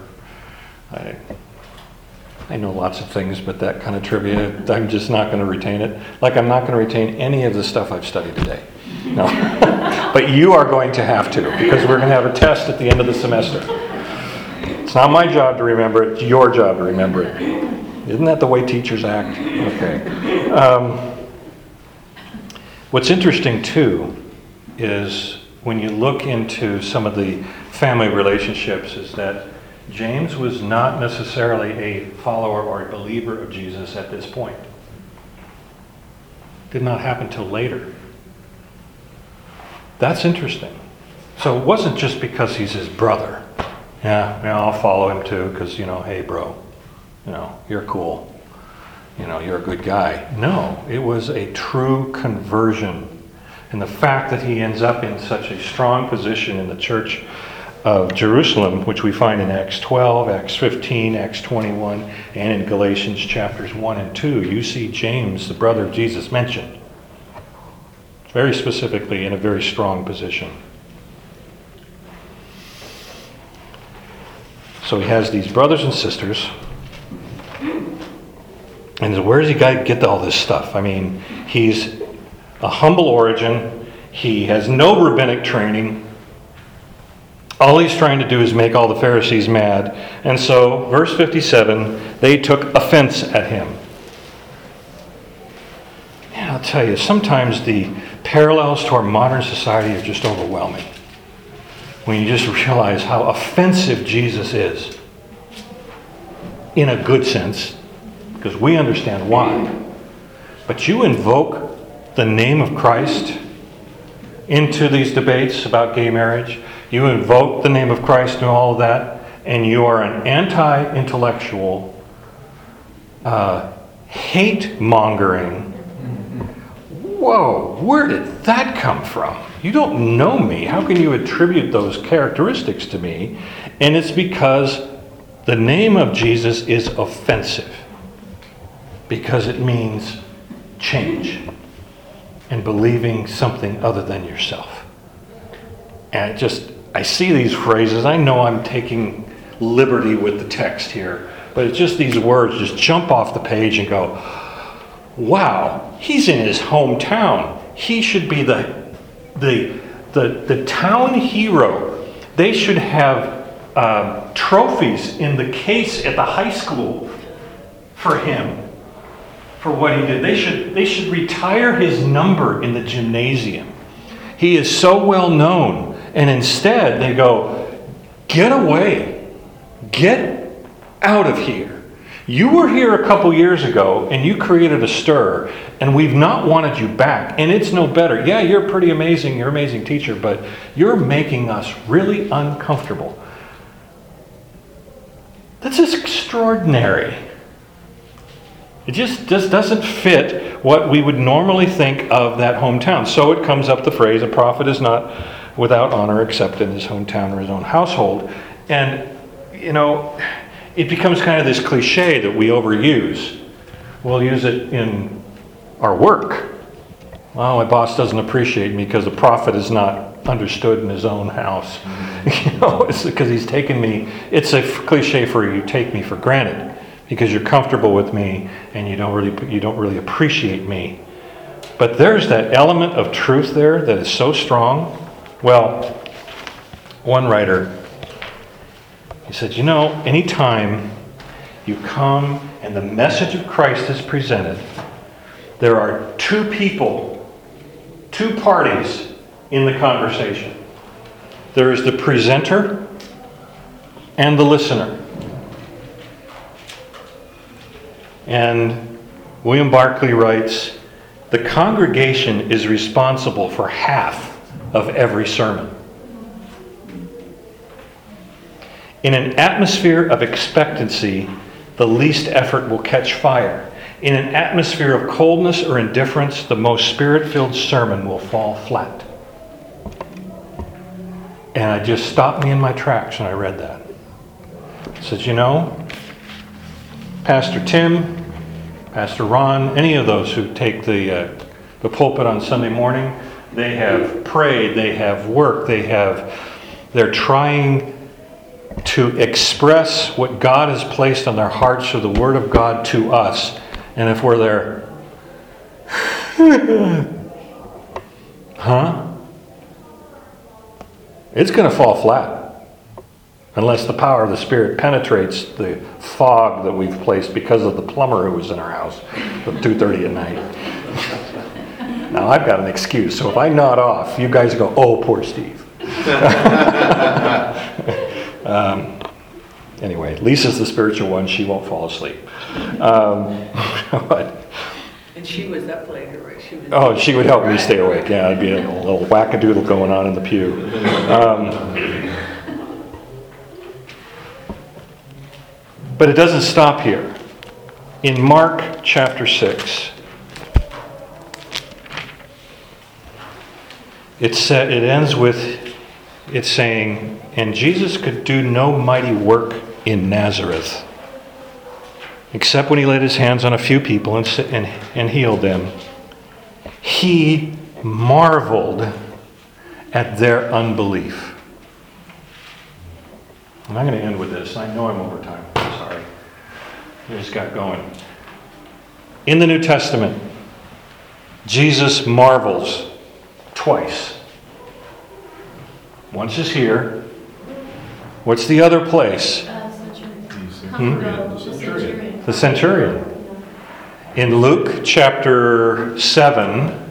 I know lots of things, but that kind of trivia, I'm just not going to retain it. Like I'm not going to retain any of the stuff I've studied today. No. But you are going to have to, because we're going to have a test at the end of the semester. It's not my job to remember it, it's your job to remember it. Isn't that the way teachers act? Okay. What's interesting too is when you look into some of the family relationships is that James was not necessarily a follower or a believer of Jesus at this point. Did not happen till later. That's interesting. So it wasn't just because he's his brother. Yeah, I'll follow him too because, hey bro, you're cool. You're a good guy. No, it was a true conversion. And the fact that he ends up in such a strong position in the church of Jerusalem, which we find in Acts 12, Acts 15, Acts 21, and in Galatians chapters 1 and 2, you see James, the brother of Jesus, mentioned. Very specifically in a very strong position. So he has these brothers and sisters. And where does he get all this stuff? I mean, he's a humble origin. He has no rabbinic training. All he's trying to do is make all the Pharisees mad. And so, verse 57, they took offense at him. And I'll tell you, sometimes the parallels to our modern society are just overwhelming. When you just realize how offensive Jesus is. In a good sense. Because we understand why. But you invoke the name of Christ into these debates about gay marriage. You invoke the name of Christ and all of that. And you are an anti-intellectual, hate-mongering. Whoa, where did that come from? You don't know me. How can you attribute those characteristics to me? And it's because the name of Jesus is offensive. Because it means change and believing something other than yourself. And I see these phrases. I know I'm taking liberty with the text here, but it's just these words just jump off the page and go, wow, he's in his hometown. He should be the town hero. They should have trophies in the case at the high school for him. For what he did. They should retire his number in the gymnasium. He is so well known. And instead they go, get away. Get out of here. You were here a couple years ago and you created a stir and we've not wanted you back. And it's no better. Yeah, you're pretty amazing. You're an amazing teacher, but you're making us really uncomfortable. That's just extraordinary. It just doesn't fit what we would normally think of that hometown. So it comes up the phrase, a prophet is not without honor except in his hometown or his own household. And, it becomes kind of this cliche that we overuse. We'll use it in our work. Well, my boss doesn't appreciate me because the prophet is not understood in his own house. It's because he's taken me. It's a cliche for you take me for granted. Because you're comfortable with me and you don't really appreciate me. But there's that element of truth there that is so strong. Well, one writer, he said, anytime you come and the message of Christ is presented, there are two people, two parties in the conversation. There is the presenter and the listener. And William Barclay writes, the congregation is responsible for half of every sermon. In an atmosphere of expectancy, the least effort will catch fire. In an atmosphere of coldness or indifference, the most spirit-filled sermon will fall flat. And it just stopped me in my tracks when I read that. I said, you know, Pastor Tim, Pastor Ron, any of those who take the pulpit on Sunday morning, they have prayed, they have worked, they're trying to express what God has placed on their hearts through the Word of God to us. And if we're there, it's going to fall flat. Unless the power of the Spirit penetrates the fog that we've placed because of the plumber who was in our house at 2:30 at night. Now I've got an excuse, so if I nod off, you guys go, oh, poor Steve. Anyway, Lisa's the spiritual one. She won't fall asleep. But, And she was up later, right? she would help me stay awake. Yeah, I'd be a little wackadoodle going on in the pew. But it doesn't stop here. In Mark chapter 6, it ends with it saying, and Jesus could do no mighty work in Nazareth, except when he laid his hands on a few people and healed them. He marveled at their unbelief. And I'm going to end with this. I know I'm over time. I'm sorry. I just got going. In the New Testament, Jesus marvels twice. Once is here. What's the other place? The centurion. In Luke chapter 7,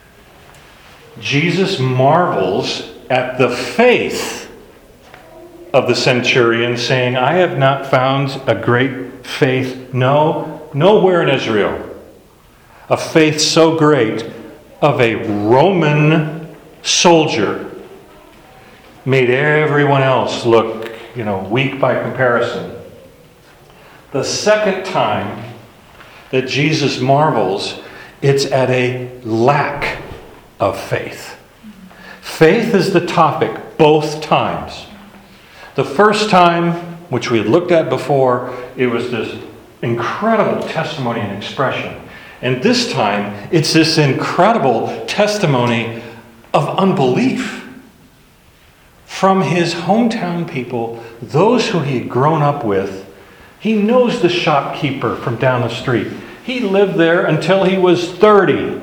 Jesus marvels at the faith of the centurion, saying, I have not found a great faith, nowhere in Israel, a faith so great of a Roman soldier. Made everyone else look, weak by comparison. The second time that Jesus marvels, it's at a lack of faith. Faith is the topic both times. The first time, which we had looked at before, it was this incredible testimony and expression. And this time, it's this incredible testimony of unbelief from his hometown people, those who he had grown up with. He knows the shopkeeper from down the street. He lived there until he was 30.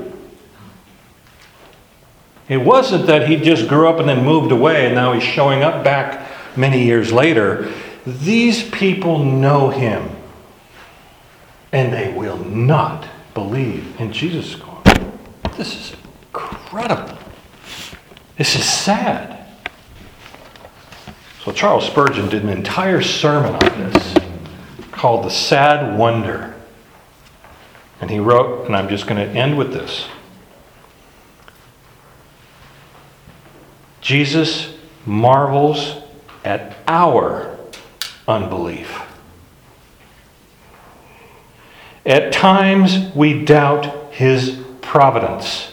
It wasn't that he just grew up and then moved away and now he's showing up back many years later. These people know him. And they will not believe in Jesus. This is incredible. This is sad. So Charles Spurgeon did an entire sermon on this called The Sad Wonder. And he wrote, and I'm just going to end with this. Jesus marvels at our unbelief. At times we doubt his providence.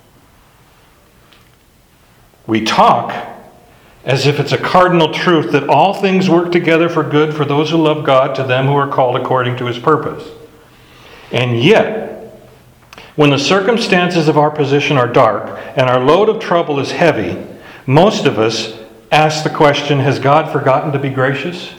We talk as if it's a cardinal truth that all things work together for good for those who love God, to them who are called according to his purpose. And yet, when the circumstances of our position are dark and our load of trouble is heavy, most of us ask the question, has God forgotten to be gracious?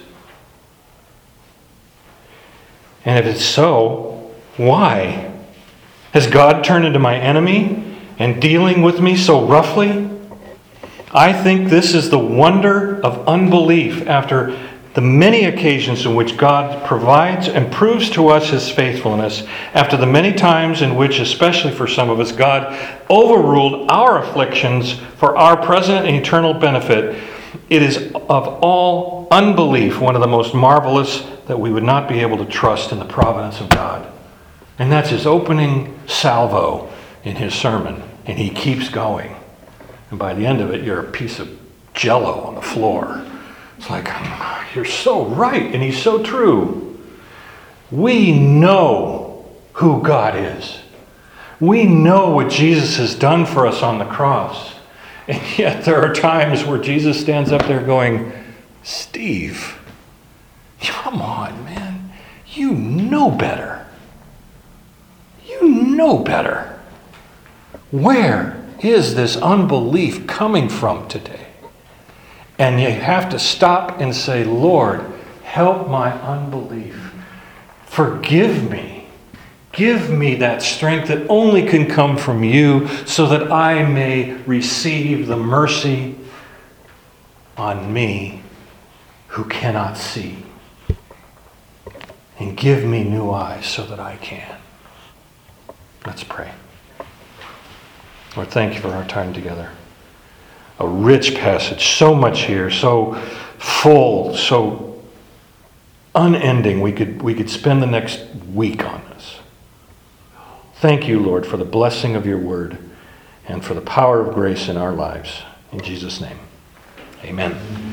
And if it's so, why? Has God turned into my enemy and dealing with me so roughly? I think this is the wonder of unbelief after the many occasions in which God provides and proves to us His faithfulness, after the many times in which, especially for some of us, God overruled our afflictions for our present and eternal benefit, it is of all unbelief one of the most marvelous that we would not be able to trust in the providence of God. And that's His opening salvo in His sermon. And He keeps going. And by the end of it, you're a piece of jello on the floor. It's like, you're so right, and He's so true. We know who God is. We know what Jesus has done for us on the cross. And yet there are times where Jesus stands up there going, Steve, come on, man. You know better. You know better. Where is this unbelief coming from today? And you have to stop and say, Lord, help my unbelief. Forgive me. Give me that strength that only can come from You so that I may receive the mercy on me who cannot see. And give me new eyes so that I can. Let's pray. Lord, thank You for our time together. A rich passage, so much here, so full, so unending. We could spend the next week on this. Thank You, Lord, for the blessing of Your word and for the power of grace in our lives. In Jesus' name, amen.